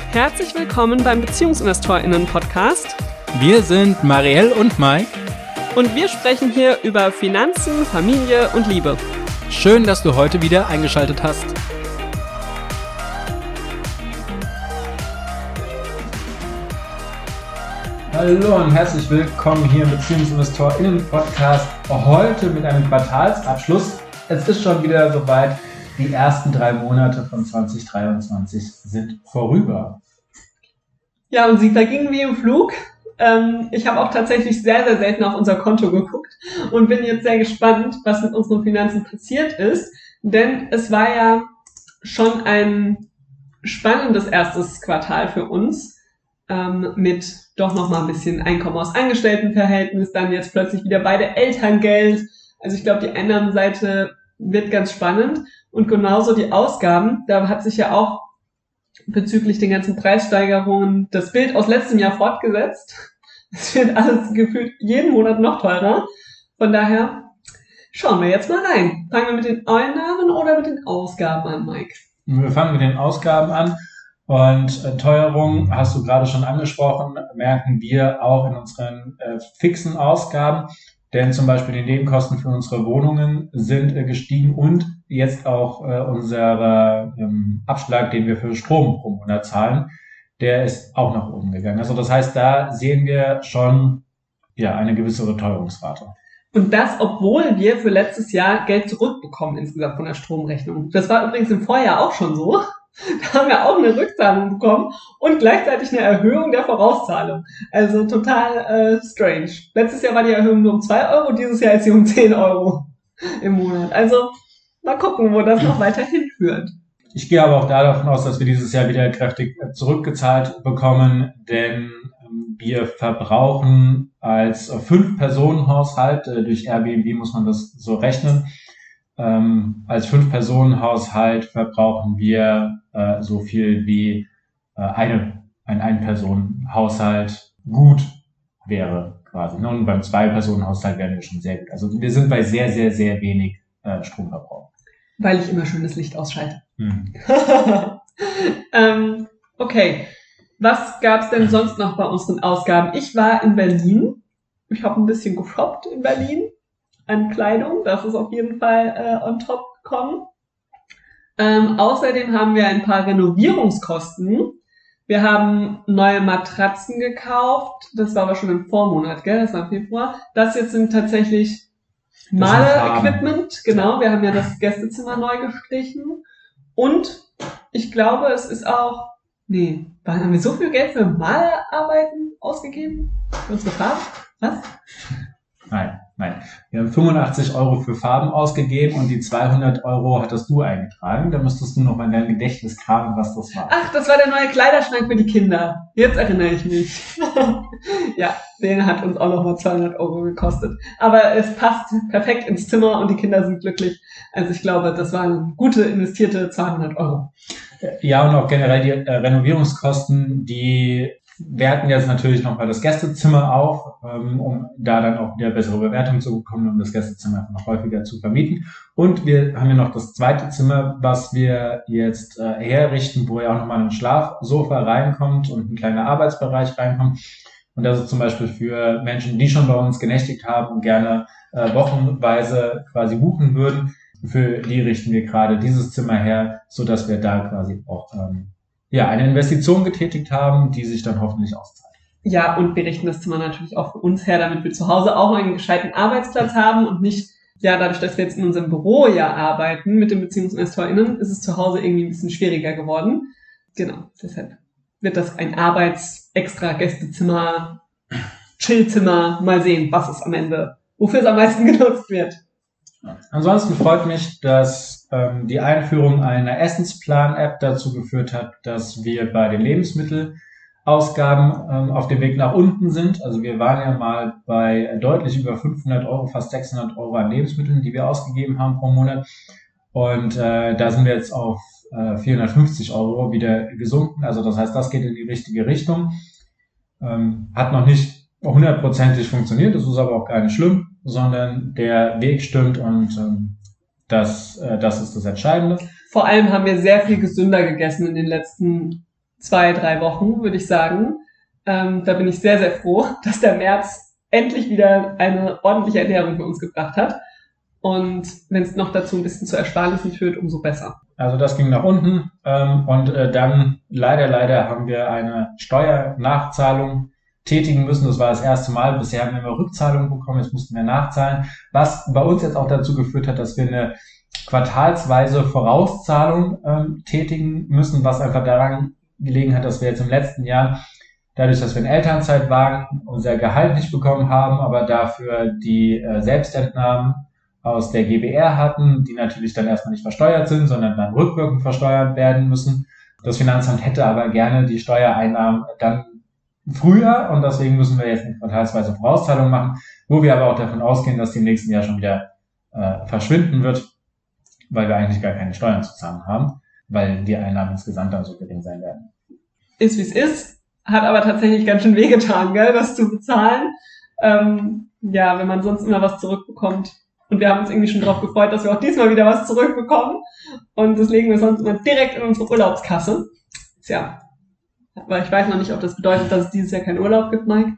Herzlich willkommen beim BeziehungsinvestorInnen-Podcast. Wir sind Marielle und Mike. Und wir sprechen hier über Finanzen, Familie und Liebe. Schön, dass du heute wieder eingeschaltet hast. Hallo und herzlich willkommen hier im BeziehungsinvestorInnen-Podcast. Heute mit einem Quartalsabschluss. Es ist schon wieder soweit. Die ersten 3 Monate von 2023 sind vorüber. Ja, und sie vergingen wie im Flug. Ich habe auch tatsächlich sehr, sehr selten auf unser Konto geguckt und bin jetzt sehr gespannt, was mit unseren Finanzen passiert ist. Denn es war ja schon ein spannendes erstes Quartal für uns mit doch nochmal ein bisschen Einkommen aus Angestelltenverhältnis, dann jetzt plötzlich wieder beide Elterngeld. Also ich glaube, die Einnahmenseite wird ganz spannend. Und genauso die Ausgaben, da hat sich ja auch bezüglich den ganzen Preissteigerungen das Bild aus letztem Jahr fortgesetzt. Es wird alles gefühlt jeden Monat noch teurer. Von daher schauen wir jetzt mal rein. Fangen wir mit den Einnahmen oder mit den Ausgaben an, Mike? Wir fangen mit den Ausgaben an. Und Teuerung, hast du gerade schon angesprochen, merken wir auch in unseren fixen Ausgaben. Denn zum Beispiel die Nebenkosten für unsere Wohnungen sind gestiegen und jetzt auch unser Abschlag, den wir für Strom pro Monat zahlen, der ist auch nach oben gegangen. Also das heißt, da sehen wir schon eine gewisse Teuerungsrate. Und das, obwohl wir für letztes Jahr Geld zurückbekommen insgesamt von der Stromrechnung. Das war übrigens im Vorjahr auch schon so. Da haben wir auch eine Rückzahlung bekommen und gleichzeitig eine Erhöhung der Vorauszahlung. Also total strange. Letztes Jahr war die Erhöhung nur um 2 Euro, dieses Jahr ist sie um 10 Euro im Monat. Also mal gucken, wo das noch weiter hinführt. Ich gehe aber auch davon aus, dass wir dieses Jahr wieder kräftig zurückgezahlt bekommen, denn wir verbrauchen als 5-Personen-Haushalt, durch Airbnb muss man das so rechnen, als 5-Personen-Haushalt verbrauchen wir so viel wie ein Ein-Personen-Haushalt gut wäre quasi. Und beim 2-Personen-Haushalt wären wir schon sehr gut. Also wir sind bei sehr, sehr, sehr wenig Stromverbrauch. Weil ich immer schönes Licht ausschalte. Okay, was gab's denn sonst noch bei unseren Ausgaben? Ich war in Berlin. Ich habe ein bisschen geshoppt in Berlin. An Kleidung, das ist auf jeden Fall on top gekommen. Außerdem haben wir ein paar Renovierungskosten. Wir haben neue Matratzen gekauft. Das war aber schon im Vormonat, gell? Das war im Februar. Das jetzt sind tatsächlich Male-Equipment. Genau, wir haben ja das Gästezimmer neu gestrichen. Und ich glaube, es ist auch... haben wir so viel Geld für Malarbeiten ausgegeben? Für unsere Farben? Was? Nein. Wir haben 85 Euro für Farben ausgegeben und die 200 Euro hattest du eingetragen. Da müsstest du noch mal in dein Gedächtnis kramen, was das war. Ach, das war der neue Kleiderschrank für die Kinder. Jetzt erinnere ich mich. Ja, den hat uns auch noch mal 200 Euro gekostet. Aber es passt perfekt ins Zimmer und die Kinder sind glücklich. Also ich glaube, das waren gute investierte 200 Euro. Ja, und auch generell die Renovierungskosten, die werten jetzt natürlich nochmal das Gästezimmer auf, um da dann auch wieder bessere Bewertungen zu bekommen, um das Gästezimmer noch häufiger zu vermieten. Und wir haben ja noch das zweite Zimmer, was wir jetzt herrichten, wo ja auch nochmal ein Schlafsofa reinkommt und ein kleiner Arbeitsbereich reinkommt. Und das ist zum Beispiel für Menschen, die schon bei uns genächtigt haben und gerne wochenweise quasi buchen würden. Für die richten wir gerade dieses Zimmer her, so dass wir da quasi auch eine Investition getätigt haben, die sich dann hoffentlich auszahlt. Ja, und wir richten das Zimmer natürlich auch für uns her, damit wir zu Hause auch einen gescheiten Arbeitsplatz haben und nicht, dadurch, dass wir jetzt in unserem Büro arbeiten mit den BeziehungsinvestorInnen, ist es zu Hause irgendwie ein bisschen schwieriger geworden. Genau, deshalb wird das ein Extra-Gästezimmer, Chillzimmer, mal sehen, was es am Ende, wofür es am meisten genutzt wird. Ansonsten freut mich, dass die Einführung einer Essensplan-App dazu geführt hat, dass wir bei den Lebensmittelausgaben auf dem Weg nach unten sind. Also wir waren ja mal bei deutlich über 500 Euro, fast 600 Euro an Lebensmitteln, die wir ausgegeben haben pro Monat. Und da sind wir jetzt auf 450 Euro wieder gesunken. Also das heißt, das geht in die richtige Richtung. Hat noch nicht 100%ig funktioniert, das ist aber auch gar nicht schlimm, sondern der Weg stimmt und das ist das Entscheidende. Vor allem haben wir sehr viel gesünder gegessen in den letzten 2-3 Wochen, würde ich sagen. Da bin ich sehr, sehr froh, dass der März endlich wieder eine ordentliche Ernährung für uns gebracht hat. Und wenn es noch dazu ein bisschen zu Ersparnissen führt, umso besser. Also das ging nach unten und dann leider haben wir eine Steuernachzahlung tätigen müssen. Das war das erste Mal. Bisher haben wir immer Rückzahlungen bekommen, jetzt mussten wir nachzahlen. Was bei uns jetzt auch dazu geführt hat, dass wir eine quartalsweise Vorauszahlung tätigen müssen, was einfach daran gelegen hat, dass wir jetzt im letzten Jahr, dadurch, dass wir in Elternzeit waren, unser Gehalt nicht bekommen haben, aber dafür die Selbstentnahmen aus der GbR hatten, die natürlich dann erstmal nicht versteuert sind, sondern dann rückwirkend versteuert werden müssen. Das Finanzamt hätte aber gerne die Steuereinnahmen dann früher und deswegen müssen wir jetzt eine quartalsweise Vorauszahlung machen, wo wir aber auch davon ausgehen, dass die im nächsten Jahr schon wieder verschwinden wird, weil wir eigentlich gar keine Steuern zu zahlen haben, weil die Einnahmen insgesamt dann so gering sein werden. Ist wie es ist, hat aber tatsächlich ganz schön wehgetan, gell, das zu bezahlen. Wenn man sonst immer was zurückbekommt. Und wir haben uns irgendwie schon darauf gefreut, dass wir auch diesmal wieder was zurückbekommen. Und das legen wir sonst immer direkt in unsere Urlaubskasse. Tja, aber ich weiß noch nicht, ob das bedeutet, dass es dieses Jahr keinen Urlaub gibt, Mike.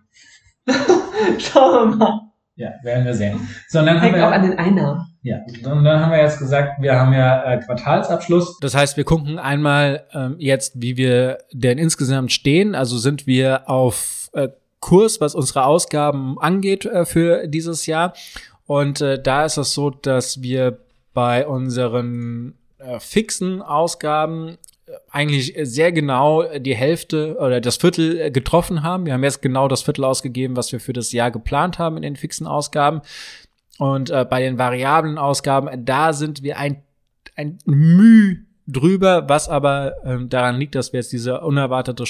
Schauen wir mal. Ja, werden wir sehen. So, und dann hängt auch an den Einnahmen. Ja, und dann haben wir jetzt gesagt, wir haben ja Quartalsabschluss. Das heißt, wir gucken einmal jetzt, wie wir denn insgesamt stehen. Also sind wir auf Kurs, was unsere Ausgaben angeht für dieses Jahr. Und da ist es so, dass wir bei unseren fixen Ausgaben eigentlich sehr genau die Hälfte oder das Viertel getroffen haben. Wir haben jetzt genau das Viertel ausgegeben, was wir für das Jahr geplant haben in den fixen Ausgaben. Und bei den variablen Ausgaben, da sind wir ein Müh drüber, was aber daran liegt, dass wir jetzt diese unerwartete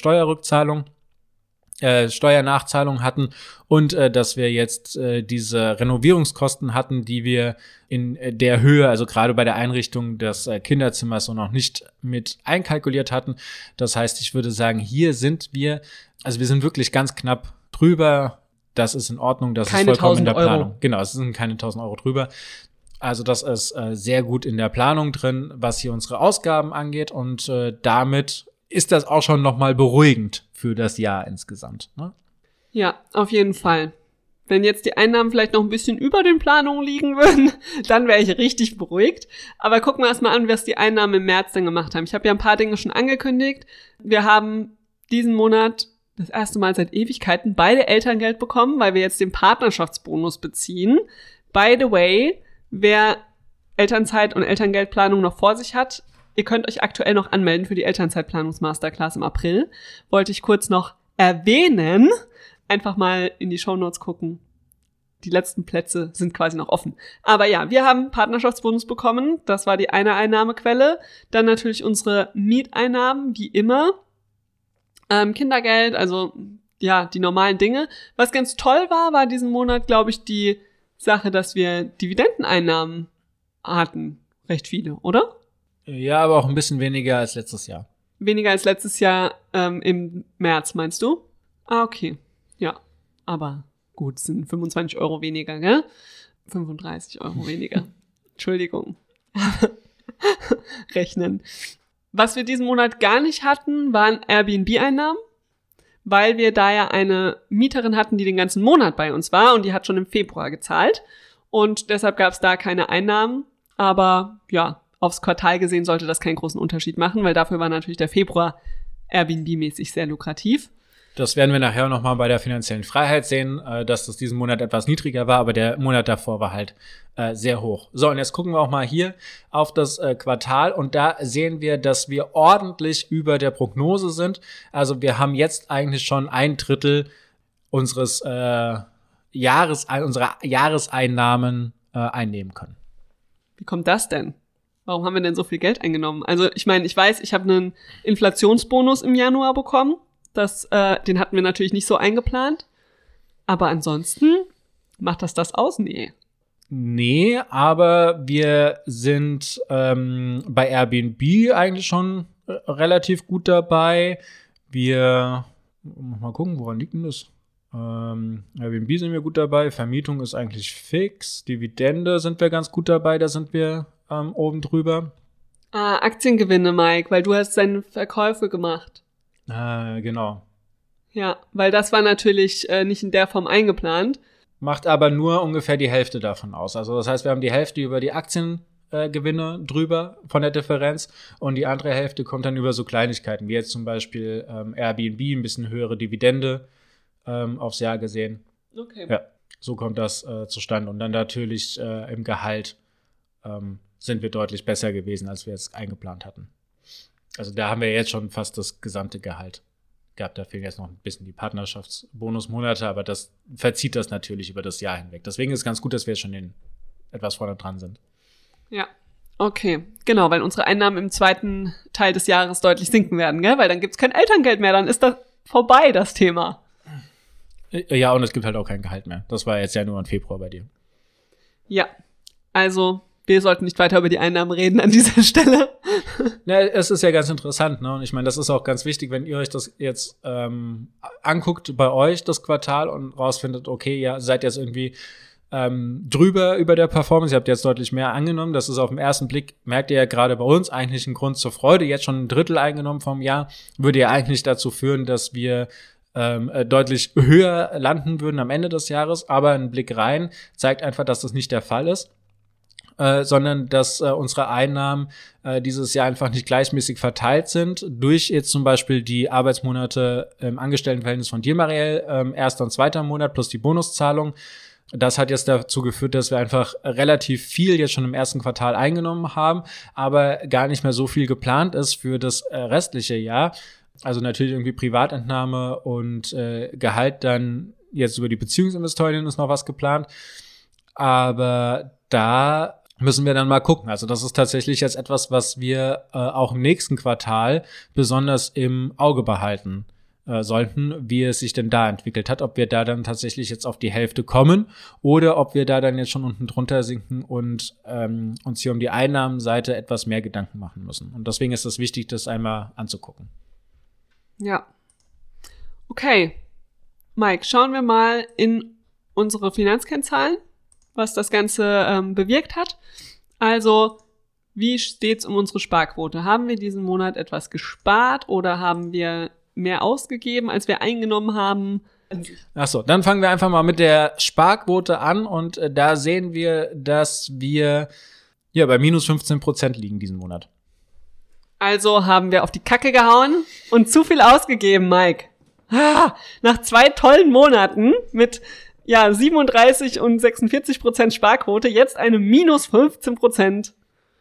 Steuernachzahlung hatten und dass wir jetzt diese Renovierungskosten hatten, die wir in der Höhe, also gerade bei der Einrichtung des Kinderzimmers so noch nicht mit einkalkuliert hatten. Das heißt, ich würde sagen, hier sind wir sind wirklich ganz knapp drüber. Das ist in Ordnung, das ist vollkommen in der Planung. Euro. Genau, es sind keine 1.000 Euro drüber. Also das ist sehr gut in der Planung drin, was hier unsere Ausgaben angeht und damit ist das auch schon nochmal beruhigend für das Jahr insgesamt, ne? Ja, auf jeden Fall. Wenn jetzt die Einnahmen vielleicht noch ein bisschen über den Planungen liegen würden, dann wäre ich richtig beruhigt. Aber gucken wir erstmal an, was die Einnahmen im März dann gemacht haben. Ich habe ja ein paar Dinge schon angekündigt. Wir haben diesen Monat das erste Mal seit Ewigkeiten beide Elterngeld bekommen, weil wir jetzt den Partnerschaftsbonus beziehen. By the way, wer Elternzeit und Elterngeldplanung noch vor sich hat, ihr könnt euch aktuell noch anmelden für die Elternzeitplanungs-Masterclass im April. Wollte ich kurz noch erwähnen. Einfach mal in die Shownotes gucken. Die letzten Plätze sind quasi noch offen. Aber ja, wir haben Partnerschaftsbonus bekommen. Das war die eine Einnahmequelle. Dann natürlich unsere Mieteinnahmen, wie immer. Kindergeld, also ja, die normalen Dinge. Was ganz toll war diesen Monat, glaube ich, die Sache, dass wir Dividendeneinnahmen hatten. Recht viele, oder? Ja, aber auch ein bisschen weniger als letztes Jahr. Weniger als letztes Jahr im März, meinst du? Ah, okay. Ja, aber gut, es sind 25 Euro weniger, gell? 35 Euro weniger. Entschuldigung. Rechnen. Was wir diesen Monat gar nicht hatten, waren Airbnb-Einnahmen, weil wir da ja eine Mieterin hatten, die den ganzen Monat bei uns war und die hat schon im Februar gezahlt. Und deshalb gab es da keine Einnahmen. Aber ja, aufs Quartal gesehen sollte das keinen großen Unterschied machen, weil dafür war natürlich der Februar Airbnb-mäßig sehr lukrativ. Das werden wir nachher nochmal bei der finanziellen Freiheit sehen, dass das diesen Monat etwas niedriger war, aber der Monat davor war halt sehr hoch. So, und jetzt gucken wir auch mal hier auf das Quartal und da sehen wir, dass wir ordentlich über der Prognose sind. Also wir haben jetzt eigentlich schon 1/3 unserer Jahreseinnahmen einnehmen können. Wie kommt das denn? Warum haben wir denn so viel Geld eingenommen? Also ich meine, ich weiß, ich habe einen Inflationsbonus im Januar bekommen. Den hatten wir natürlich nicht so eingeplant. Aber ansonsten, macht das aus? Nee, aber wir sind bei Airbnb eigentlich schon relativ gut dabei. Wir mal gucken, woran liegt denn das? Airbnb sind wir gut dabei. Vermietung ist eigentlich fix. Dividende sind wir ganz gut dabei. Da sind wir oben drüber. Aktiengewinne, Mike, weil du hast deine Verkäufe gemacht. Genau. Ja, weil das war natürlich nicht in der Form eingeplant. Macht aber nur ungefähr die Hälfte davon aus. Also das heißt, wir haben die Hälfte über die Aktiengewinne drüber von der Differenz und die andere Hälfte kommt dann über so Kleinigkeiten, wie jetzt zum Beispiel Airbnb, ein bisschen höhere Dividende aufs Jahr gesehen. Okay. Ja, so kommt das zustande. Und dann natürlich im Gehalt sind wir deutlich besser gewesen, als wir jetzt eingeplant hatten. Also da haben wir jetzt schon fast das gesamte Gehalt gehabt. Da fehlen jetzt noch ein bisschen die Partnerschaftsbonusmonate, aber das verzieht das natürlich über das Jahr hinweg. Deswegen ist es ganz gut, dass wir jetzt schon etwas vorne dran sind. Ja, okay. Genau, weil unsere Einnahmen im zweiten Teil des Jahres deutlich sinken werden, gell? Weil dann gibt's kein Elterngeld mehr, dann ist das vorbei, das Thema. Ja, und es gibt halt auch kein Gehalt mehr. Das war jetzt ja nur im Februar bei dir. Ja, also wir sollten nicht weiter über die Einnahmen reden an dieser Stelle. Ja, es ist ja ganz interessant, ne? Und ich meine, das ist auch ganz wichtig, wenn ihr euch das jetzt anguckt bei euch, das Quartal, und rausfindet, okay, ja, seid jetzt irgendwie drüber über der Performance, ihr habt jetzt deutlich mehr angenommen. Das ist auf den ersten Blick, merkt ihr ja gerade bei uns, eigentlich ein Grund zur Freude. Jetzt schon ein Drittel eingenommen vom Jahr, würde ja eigentlich dazu führen, dass wir deutlich höher landen würden am Ende des Jahres. Aber ein Blick rein zeigt einfach, dass das nicht der Fall ist. Sondern dass unsere Einnahmen dieses Jahr einfach nicht gleichmäßig verteilt sind, durch jetzt zum Beispiel die Arbeitsmonate im Angestelltenverhältnis von dir, Marielle, erster und zweiter Monat plus die Bonuszahlung. Das hat jetzt dazu geführt, dass wir einfach relativ viel jetzt schon im ersten Quartal eingenommen haben, aber gar nicht mehr so viel geplant ist für das restliche Jahr. Also natürlich irgendwie Privatentnahme und Gehalt dann jetzt über die Beziehungsinvestorin ist noch was geplant, aber da müssen wir dann mal gucken. Also das ist tatsächlich jetzt etwas, was wir auch im nächsten Quartal besonders im Auge behalten sollten, wie es sich denn da entwickelt hat, ob wir da dann tatsächlich jetzt auf die Hälfte kommen oder ob wir da dann jetzt schon unten drunter sinken und uns hier um die Einnahmenseite etwas mehr Gedanken machen müssen. Und deswegen ist es wichtig, das einmal anzugucken. Ja. Okay. Mike, schauen wir mal in unsere Finanzkennzahlen, was das Ganze bewirkt hat. Also, wie steht's um unsere Sparquote? Haben wir diesen Monat etwas gespart oder haben wir mehr ausgegeben, als wir eingenommen haben? Ach so, dann fangen wir einfach mal mit der Sparquote an und da sehen wir, dass wir ja bei minus 15% liegen diesen Monat. Also haben wir auf die Kacke gehauen und zu viel ausgegeben, Mike. Nach 2 tollen Monaten mit 37 und 46% Sparquote, jetzt eine minus 15%.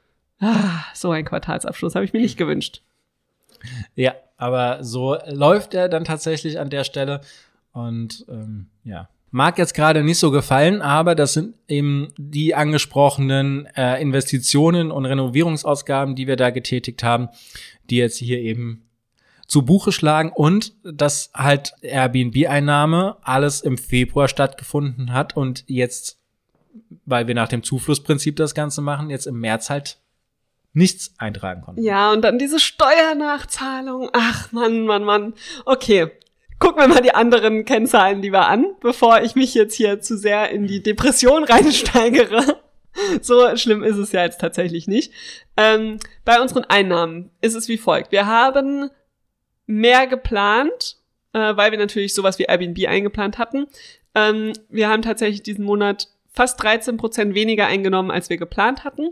So ein Quartalsabschluss habe ich mir nicht gewünscht. Ja, aber so läuft er dann tatsächlich an der Stelle und mag jetzt gerade nicht so gefallen, aber das sind eben die angesprochenen Investitionen und Renovierungsausgaben, die wir da getätigt haben, die jetzt hier eben zu Buche schlagen und dass halt Airbnb-Einnahme alles im Februar stattgefunden hat und jetzt, weil wir nach dem Zuflussprinzip das Ganze machen, jetzt im März halt nichts eintragen konnten. Ja, und dann diese Steuernachzahlung. Ach, Mann. Okay, gucken wir mal die anderen Kennzahlen lieber an, bevor ich mich jetzt hier zu sehr in die Depression reinsteigere. So schlimm ist es ja jetzt tatsächlich nicht. Bei unseren Einnahmen ist es wie folgt. Wir haben mehr geplant, weil wir natürlich sowas wie Airbnb eingeplant hatten. Wir haben tatsächlich diesen Monat fast 13% weniger eingenommen, als wir geplant hatten.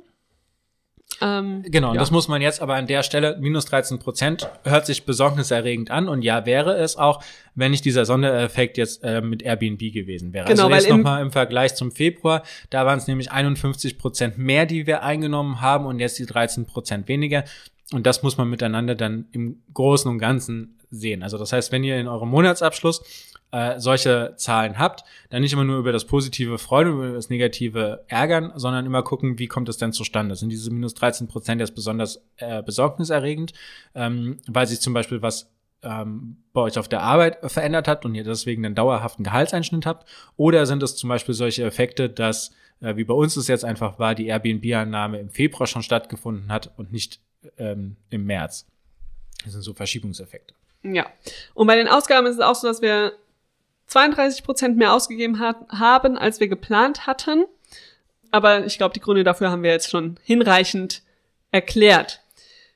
Genau, das muss man jetzt aber an der Stelle, minus 13% hört sich besorgniserregend an und ja, wäre es auch, wenn nicht dieser Sondereffekt jetzt mit Airbnb gewesen wäre. Genau, also jetzt nochmal im Vergleich zum Februar, da waren es nämlich 51% mehr, die wir eingenommen haben und jetzt die 13% weniger. Und das muss man miteinander dann im Großen und Ganzen sehen. Also das heißt, wenn ihr in eurem Monatsabschluss solche Zahlen habt, dann nicht immer nur über das Positive freuen, über das Negative ärgern, sondern immer gucken, wie kommt es denn zustande. Sind diese minus 13% jetzt besonders besorgniserregend, weil sich zum Beispiel was bei euch auf der Arbeit verändert hat und ihr deswegen einen dauerhaften Gehaltseinschnitt habt? Oder sind es zum Beispiel solche Effekte, dass, wie bei uns es jetzt einfach war, die Airbnb-Annahme im Februar schon stattgefunden hat und nicht im März? Das sind so Verschiebungseffekte. Ja, und bei den Ausgaben ist es auch so, dass wir 32% mehr ausgegeben haben, als wir geplant hatten. Aber ich glaube, die Gründe dafür haben wir jetzt schon hinreichend erklärt.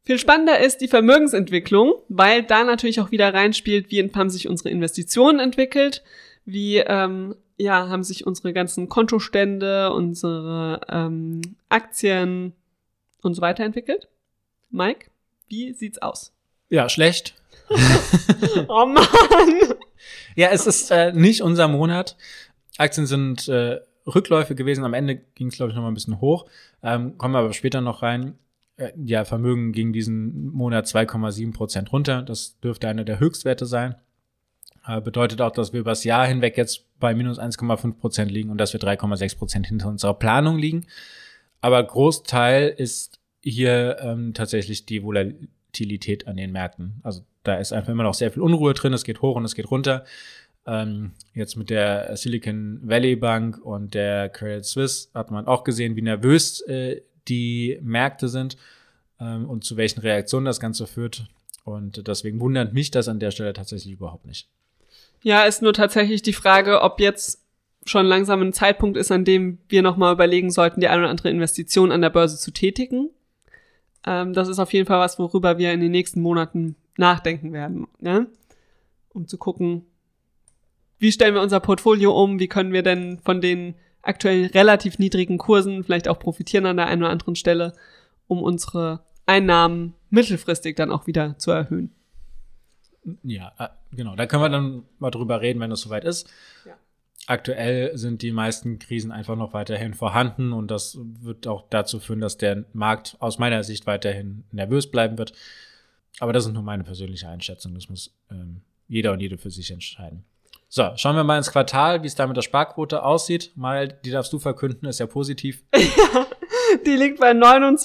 Viel spannender ist die Vermögensentwicklung, weil da natürlich auch wieder reinspielt, wie haben sich unsere Investitionen entwickelt, wie haben sich unsere ganzen Kontostände, unsere Aktien und so weiter entwickelt. Mike, wie sieht's aus? Ja, schlecht. Oh Mann! Ja, es ist nicht unser Monat. Aktien sind Rückläufe gewesen. Am Ende ging es, glaube ich, noch mal ein bisschen hoch. Kommen wir aber später noch rein. Vermögen ging diesen Monat 2,7% runter. Das dürfte einer der Höchstwerte sein. Bedeutet auch, dass wir übers Jahr hinweg jetzt bei minus 1,5% liegen und dass wir 3,6% hinter unserer Planung liegen. Aber Großteil ist hier tatsächlich die Volatilität an den Märkten. Also da ist einfach immer noch sehr viel Unruhe drin. Es geht hoch und es geht runter. Jetzt mit der Silicon Valley Bank und der Credit Suisse hat man auch gesehen, wie nervös die Märkte sind und zu welchen Reaktionen das Ganze führt. Und deswegen wundert mich das an der Stelle tatsächlich überhaupt nicht. Ja, ist nur tatsächlich die Frage, ob jetzt schon langsam ein Zeitpunkt ist, an dem wir nochmal überlegen sollten, die eine oder andere Investition an der Börse zu tätigen. Das ist auf jeden Fall was, worüber wir in den nächsten Monaten nachdenken werden, ne? Um zu gucken, wie stellen wir unser Portfolio um, wie können wir denn von den aktuell relativ niedrigen Kursen vielleicht auch profitieren an der einen oder anderen Stelle, um unsere Einnahmen mittelfristig dann auch wieder zu erhöhen. Ja, genau. Da können wir dann mal drüber reden, wenn es soweit ist. Ja. Aktuell sind die meisten Krisen einfach noch weiterhin vorhanden und das wird auch dazu führen, dass der Markt aus meiner Sicht weiterhin nervös bleiben wird. Aber das ist nur meine persönliche Einschätzung. Das muss jeder und jede für sich entscheiden. So, schauen wir mal ins Quartal, wie es da mit der Sparquote aussieht. Mal, die darfst du verkünden, ist ja positiv. Ja, die liegt bei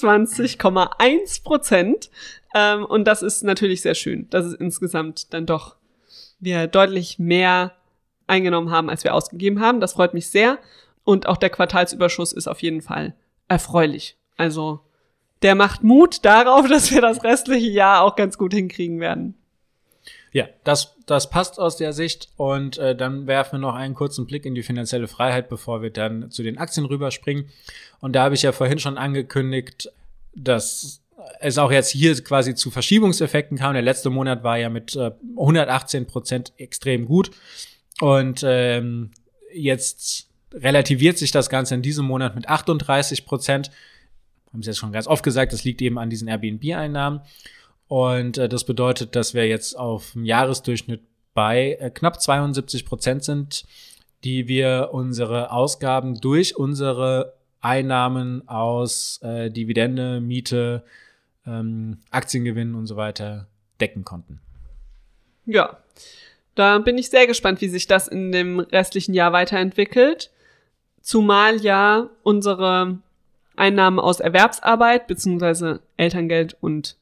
29,1%. Und das ist natürlich sehr schön, dass es insgesamt dann doch wir deutlich mehr eingenommen haben, als wir ausgegeben haben. Das freut mich sehr. Und auch der Quartalsüberschuss ist auf jeden Fall erfreulich. Also der macht Mut darauf, dass wir das restliche Jahr auch ganz gut hinkriegen werden. Ja, das passt aus der Sicht und dann werfen wir noch einen kurzen Blick in die finanzielle Freiheit, bevor wir dann zu den Aktien rüberspringen. Und da habe ich ja vorhin schon angekündigt, dass es auch jetzt hier quasi zu Verschiebungseffekten kam. Der letzte Monat war ja mit 118% extrem gut und jetzt relativiert sich das Ganze in diesem Monat mit 38%. Haben es jetzt schon ganz oft gesagt, das liegt eben an diesen Airbnb-Einnahmen. Und das bedeutet, dass wir jetzt auf dem Jahresdurchschnitt bei knapp 72% sind, die wir unsere Ausgaben durch unsere Einnahmen aus Dividende, Miete, Aktiengewinn und so weiter decken konnten. Ja, da bin ich sehr gespannt, wie sich das in dem restlichen Jahr weiterentwickelt. Zumal ja unsere Einnahmen aus Erwerbsarbeit bzw. Elterngeld und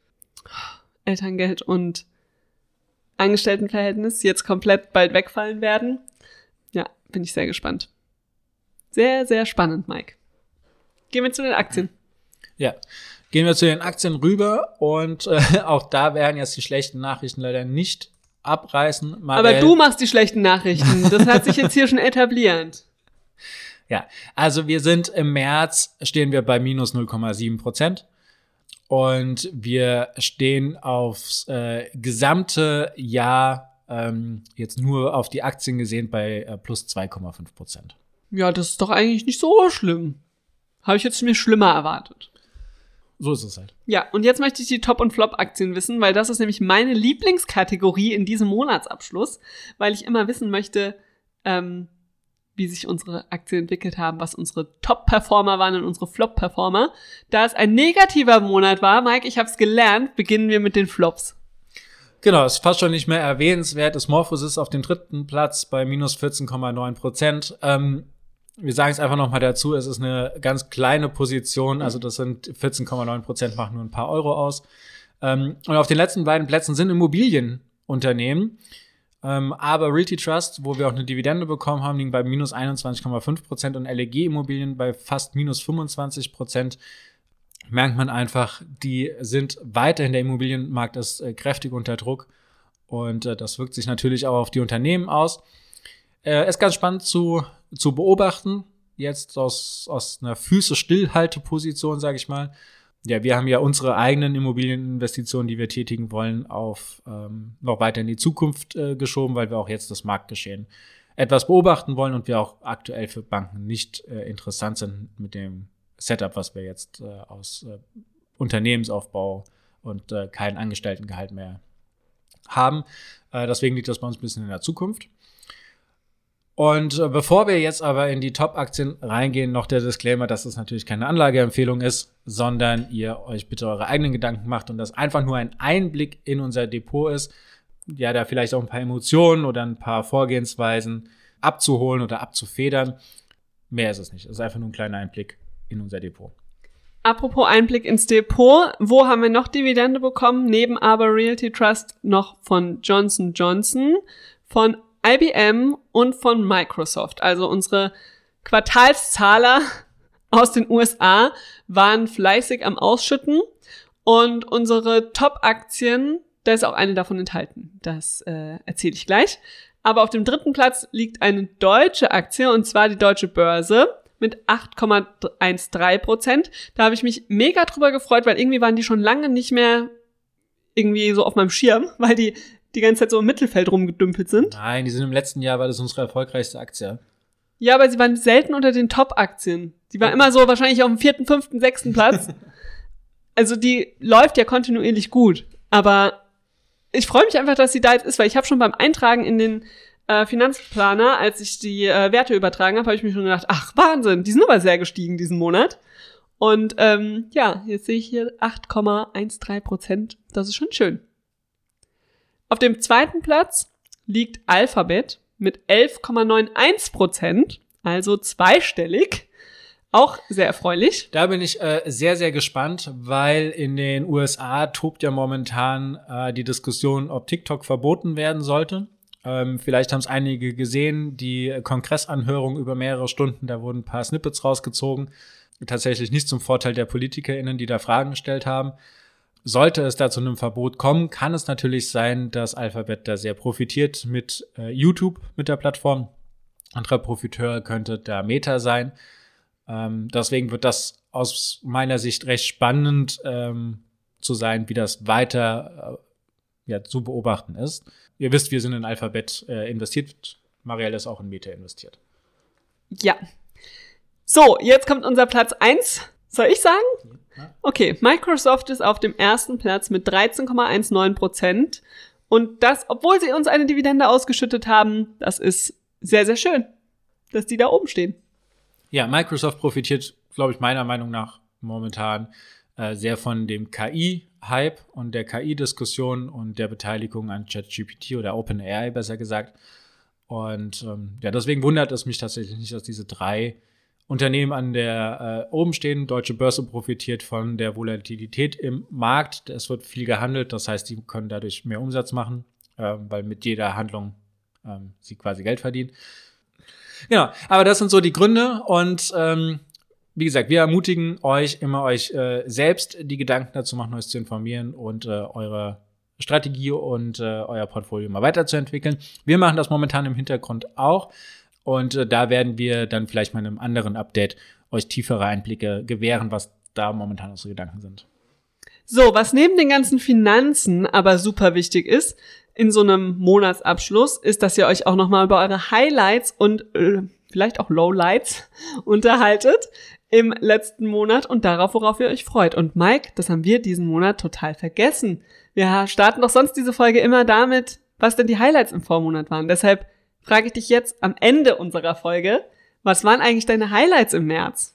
Angestelltenverhältnis jetzt komplett bald wegfallen werden. Ja, bin ich sehr gespannt. Sehr, sehr spannend, Mike. Gehen wir zu den Aktien. Ja, gehen wir zu den Aktien rüber und auch da werden jetzt die schlechten Nachrichten leider nicht abreißen. Aber du machst die schlechten Nachrichten. Das hat sich jetzt hier schon etabliert. Ja, also wir sind im März, stehen wir bei minus 0,7%. Und wir stehen aufs gesamte Jahr jetzt nur auf die Aktien gesehen bei plus 2,5%. Ja, das ist doch eigentlich nicht so schlimm. Habe ich jetzt mir schlimmer erwartet. So ist es halt. Ja, und jetzt möchte ich die Top- und Flop-Aktien wissen, weil das ist nämlich meine Lieblingskategorie in diesem Monatsabschluss, weil ich immer wissen möchte, wie sich unsere Aktien entwickelt haben, was unsere Top-Performer waren und unsere Flop-Performer. Da es ein negativer Monat war, Mike, ich habe es gelernt, beginnen wir mit den Flops. Genau, ist fast schon nicht mehr erwähnenswert. Das Morphosis auf dem 3. Platz bei minus 14,9%. Wir sagen es einfach nochmal dazu, es ist eine ganz kleine Position, also das sind 14,9%, machen nur ein paar Euro aus. Und auf den letzten beiden Plätzen sind Immobilienunternehmen. Aber Realty Trust, wo wir auch eine Dividende bekommen haben, liegen bei minus 21,5% und LEG Immobilien bei fast minus 25%. Merkt man einfach, die sind weiterhin, der Immobilienmarkt ist kräftig unter Druck und das wirkt sich natürlich auch auf die Unternehmen aus. Ist ganz spannend zu beobachten, jetzt aus einer Füße-Stillhalteposition, sage ich mal. ja, wir haben ja unsere eigenen Immobilieninvestitionen, die wir tätigen wollen, auf noch weiter in die Zukunft geschoben, weil wir auch jetzt das Marktgeschehen etwas beobachten wollen und wir auch aktuell für Banken nicht interessant sind mit dem Setup, was wir jetzt aus Unternehmensaufbau und kein Angestelltengehalt mehr haben. Deswegen liegt das bei uns ein bisschen in der Zukunft. Und bevor wir jetzt aber in die Top-Aktien reingehen, noch der Disclaimer, dass es natürlich keine Anlageempfehlung ist, sondern ihr euch bitte eure eigenen Gedanken macht und das einfach nur ein Einblick in unser Depot ist. Ja, da vielleicht auch ein paar Emotionen oder ein paar Vorgehensweisen abzuholen oder abzufedern. Mehr ist es nicht. Es ist einfach nur ein kleiner Einblick in unser Depot. Apropos Einblick ins Depot, wo haben wir noch Dividende bekommen? Neben Aber Realty Trust noch von Johnson & Johnson, von IBM und von Microsoft. Also unsere Quartalszahler aus den USA waren fleißig am Ausschütten und unsere Top-Aktien, da ist auch eine davon enthalten. Das erzähle ich gleich. Aber auf dem 3. Platz liegt eine deutsche Aktie, und zwar die Deutsche Börse mit 8,13%. Da habe ich mich mega drüber gefreut, weil irgendwie waren die schon lange nicht mehr irgendwie so auf meinem Schirm, weil die ganze Zeit so im Mittelfeld rumgedümpelt sind. Nein, die sind im letzten Jahr, war das unsere erfolgreichste Aktie. Ja, aber sie waren selten unter den Top-Aktien. Die war immer so wahrscheinlich auf dem 4., 5., 6. Platz. Also die läuft ja kontinuierlich gut. Aber ich freue mich einfach, dass sie da jetzt ist, weil ich habe schon beim Eintragen in den Finanzplaner, als ich die Werte übertragen habe ich mir schon gedacht, ach Wahnsinn, die sind aber sehr gestiegen diesen Monat. Und ja, jetzt sehe ich hier 8,13%. Das ist schon schön. Auf dem 2. Platz liegt Alphabet mit 11,91%, also zweistellig. Auch sehr erfreulich. Da bin ich sehr, sehr gespannt, weil in den USA tobt ja momentan die Diskussion, ob TikTok verboten werden sollte. Vielleicht haben es einige gesehen, die Kongressanhörung über mehrere Stunden, da wurden ein paar Snippets rausgezogen. Tatsächlich nicht zum Vorteil der PolitikerInnen, die da Fragen gestellt haben. Sollte es da zu einem Verbot kommen, kann es natürlich sein, dass Alphabet da sehr profitiert mit YouTube, mit der Plattform. Anderer Profiteur könnte da Meta sein. Deswegen wird das aus meiner Sicht recht spannend zu sein, wie das weiter zu beobachten ist. Ihr wisst, wir sind in Alphabet investiert. Marielle ist auch in Meta investiert. Ja. So, jetzt kommt unser Platz 1. Soll ich sagen? Ja. Okay, Microsoft ist auf dem 1. Platz mit 13,19%. Und das, obwohl sie uns eine Dividende ausgeschüttet haben, das ist sehr, sehr schön, dass die da oben stehen. Ja, Microsoft profitiert, glaube ich, meiner Meinung nach momentan sehr von dem KI-Hype und der KI-Diskussion und der Beteiligung an ChatGPT oder OpenAI, besser gesagt. Und deswegen wundert es mich tatsächlich nicht, dass diese 3 Unternehmen an der oben stehen. Deutsche Börse profitiert von der Volatilität im Markt. Es wird viel gehandelt, das heißt, die können dadurch mehr Umsatz machen, weil mit jeder Handlung sie quasi Geld verdienen. Genau, aber das sind so die Gründe und wie gesagt, wir ermutigen euch immer, euch selbst die Gedanken dazu machen, euch zu informieren und eure Strategie und euer Portfolio mal weiterzuentwickeln. Wir machen das momentan im Hintergrund auch und da werden wir dann vielleicht mal in einem anderen Update euch tiefere Einblicke gewähren, was da momentan unsere Gedanken sind. So, was neben den ganzen Finanzen aber super wichtig ist, in so einem Monatsabschluss, ist, dass ihr euch auch nochmal über eure Highlights und vielleicht auch Lowlights unterhaltet im letzten Monat und darauf, worauf ihr euch freut. Und Mike, das haben wir diesen Monat total vergessen. Wir starten doch sonst diese Folge immer damit, was denn die Highlights im Vormonat waren. Deshalb frage ich dich jetzt am Ende unserer Folge, was waren eigentlich deine Highlights im März?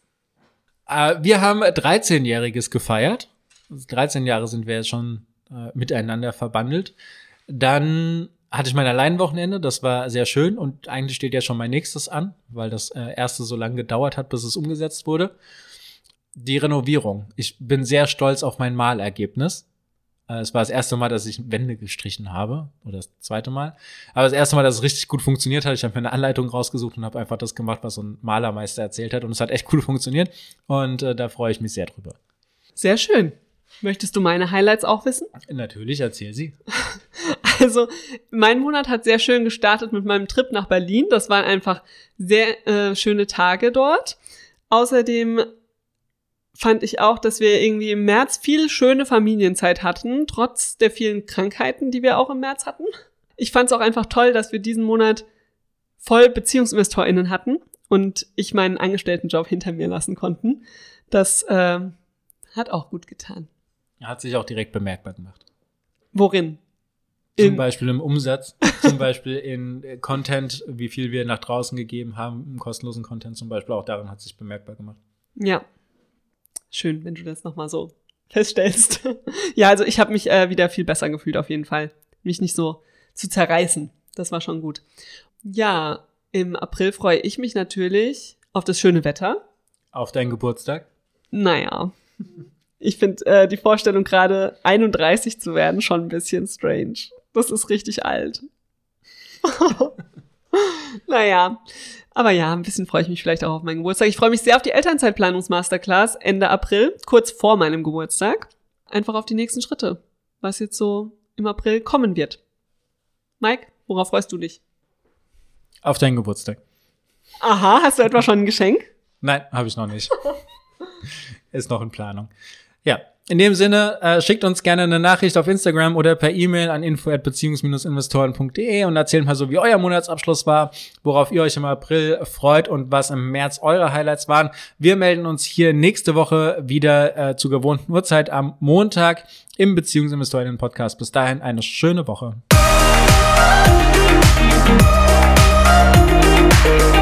Wir haben 13-Jähriges gefeiert. 13 Jahre sind wir jetzt schon miteinander verbandelt. Dann hatte ich mein Alleinwochenende, das war sehr schön und eigentlich steht ja schon mein nächstes an, weil das erste so lange gedauert hat, bis es umgesetzt wurde. Die Renovierung. Ich bin sehr stolz auf mein Malergebnis. Es war das erste Mal, dass ich Wände gestrichen habe, oder das zweite Mal. Aber das erste Mal, dass es richtig gut funktioniert hat. Ich habe mir eine Anleitung rausgesucht und habe einfach das gemacht, was so ein Malermeister erzählt hat. Und es hat echt cool funktioniert und da freue ich mich sehr drüber. Sehr schön. Möchtest du meine Highlights auch wissen? Natürlich, erzähl sie. Also, mein Monat hat sehr schön gestartet mit meinem Trip nach Berlin. Das waren einfach sehr schöne Tage dort. Außerdem fand ich auch, dass wir irgendwie im März viel schöne Familienzeit hatten, trotz der vielen Krankheiten, die wir auch im März hatten. Ich fand es auch einfach toll, dass wir diesen Monat voll BeziehungsinvestorInnen hatten und ich meinen Angestelltenjob hinter mir lassen konnten. Das hat auch gut getan. Hat sich auch direkt bemerkbar gemacht. Worin? Zum Beispiel im Umsatz, zum Beispiel in Content, wie viel wir nach draußen gegeben haben, im kostenlosen Content zum Beispiel, auch darin hat sich bemerkbar gemacht. Ja. Schön, wenn du das nochmal so feststellst. Ja, also ich habe mich wieder viel besser gefühlt auf jeden Fall. Mich nicht so zu zerreißen. Das war schon gut. Ja, im April freue ich mich natürlich auf das schöne Wetter. Auf deinen Geburtstag? Naja, ich finde die Vorstellung gerade 31 zu werden schon ein bisschen strange. Das ist richtig alt. Naja, aber ja, ein bisschen freue ich mich vielleicht auch auf meinen Geburtstag. Ich freue mich sehr auf die Elternzeitplanungs-Masterclass Ende April, kurz vor meinem Geburtstag. Einfach auf die nächsten Schritte, was jetzt so im April kommen wird. Mike, worauf freust du dich? Auf deinen Geburtstag. Aha, hast du etwa schon ein Geschenk? Nein, habe ich noch nicht. Ist noch in Planung. Ja, in dem Sinne, schickt uns gerne eine Nachricht auf Instagram oder per E-Mail an info@beziehungs-investoren.de und erzählt mal so, wie euer Monatsabschluss war, worauf ihr euch im April freut und was im März eure Highlights waren. Wir melden uns hier nächste Woche wieder zur gewohnten Uhrzeit am Montag im Beziehungsinvestoren-Podcast. Bis dahin eine schöne Woche.